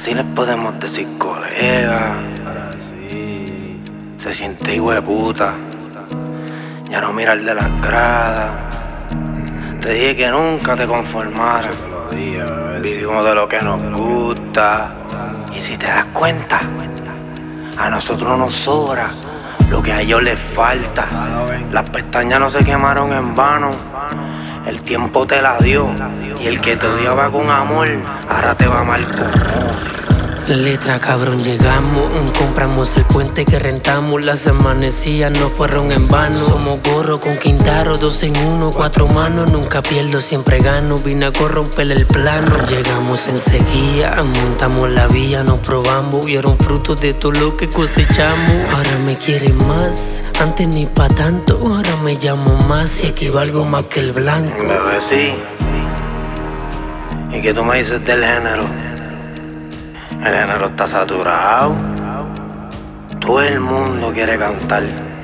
si les podemos decir colega. Ahora sí. Se siente hijo de puta. Ya no mirar de las gradas. Te dije que nunca te conformaras. Te lo dije, bebé. Vivimos de lo que nos gusta. Y si te das cuenta, a nosotros nos sobra lo que a ellos les falta. Las pestañas no se quemaron en vano. El tiempo te la dio. Y el que te odiaba con amor, ahora te va mal con odio. Letra cabrón, llegamos, compramos el puente que rentamos. Las amanecidas no fueron en vano. Somos gorro con Quintaro, 2 en 1, 4 manos. Nunca pierdo, siempre gano. Vine a corromper el plano. Llegamos enseguida, montamos la vía, nos probamos. Vieron frutos de todo lo que cosechamos. Ahora me quieren más, antes ni pa' tanto. Ahora me llamo más y equivalgo más que el blanco. Bebé, sí. ¿Y qué tú me dices del género? El género está saturado. Todo el mundo quiere cantar.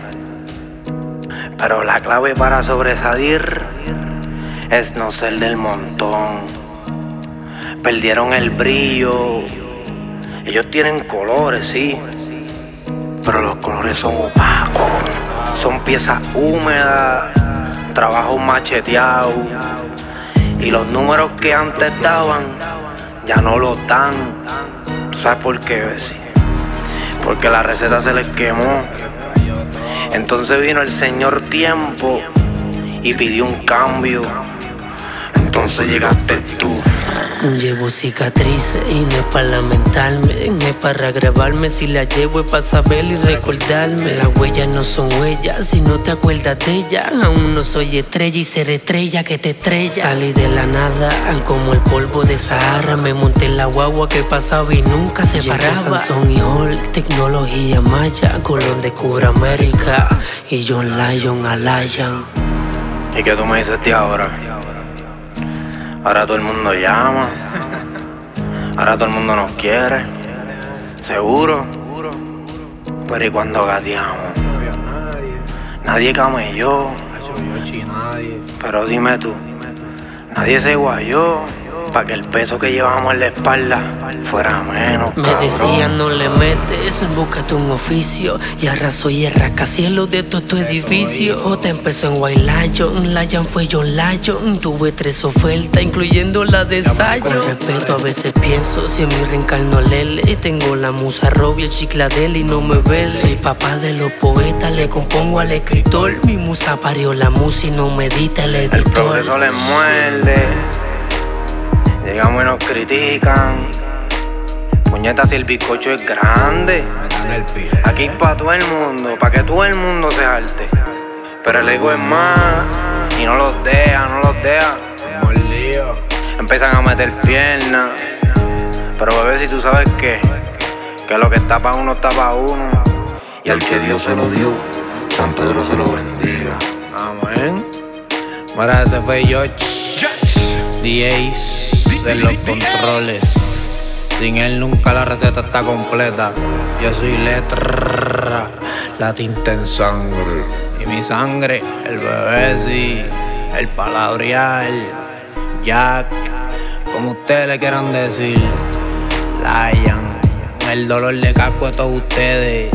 Pero la clave para sobresalir es no ser del montón. Perdieron el brillo. Ellos tienen colores, sí, pero los colores son opacos. Son piezas húmedas, trabajos macheteados. Y los números que antes daban ya no los dan. ¿Tú sabes por qué, Bessie? Porque la receta se les quemó. Entonces vino el señor Tiempo y pidió un cambio. Entonces llegaste tú. Llevo cicatrices y no es para lamentarme, no es para grabarme. Si la llevo es para saber y recordarme. Las huellas no son huellas si no te acuerdas de ella. Aún no soy estrella y ser estrella que te estrella. Salí de la nada como el polvo de Sahara. Me monté en la guagua que pasaba y nunca se paraba. Sansón y Hulk, tecnología maya. Colón descubre América y John Lyon a Lion. ¿Y qué tú me dices de ahora? Ahora todo el mundo llama. Ahora todo el mundo nos quiere. Seguro. Pero ¿y cuando gateamos? Nadie camelló. Pero dime tú, nadie se guayó para que el peso que llevamos en la espalda fuera menos, Me cabrón. decían no le metes, búscate un oficio. Y ahora soy el rascacielos de todo tu edificio. J empezó en White Lion, Lion fue John Lyon. Tuve 3 ofertas, incluyendo la de Zion. Con respeto a veces pienso, si en mi reencarno Lele. Tengo la musa Robbie, el chicladel y no me vele. Soy papá de los poetas, le compongo al escritor. Mi musa parió la musa y no medita el editor. El progreso les muerde. Llegamos y nos critican. Puñeta, si el bizcocho es grande. Aquí pa' todo el mundo, pa' que todo el mundo se jalte. Pero el ego es más y no los deja, no los deja. Empiezan a meter piernas. Pero bebé, si tú sabes que lo que está pa' uno está pa' uno. Y al que Dios se lo dio, San Pedro se lo bendiga. Amén. Mira, ese fue George DJs de los controles. Sin él nunca la receta está completa. Yo soy letra, la tinta en sangre. Y mi sangre, el bebé sí, el palabrear, Jack, como ustedes le quieran decir. Lion, el dolor de casco de todos ustedes.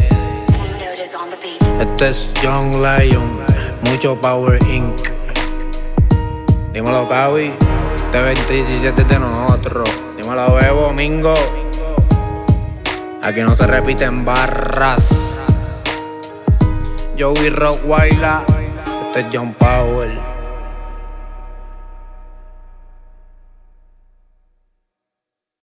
Este es Young Lion, mucho Power Inc. Dímelo, Cavi. Este 2017 es de nosotros. Dímelo, Bebo, Mingo. Aquí no se repiten barras. Joey Rockwyla. Este es John Powell.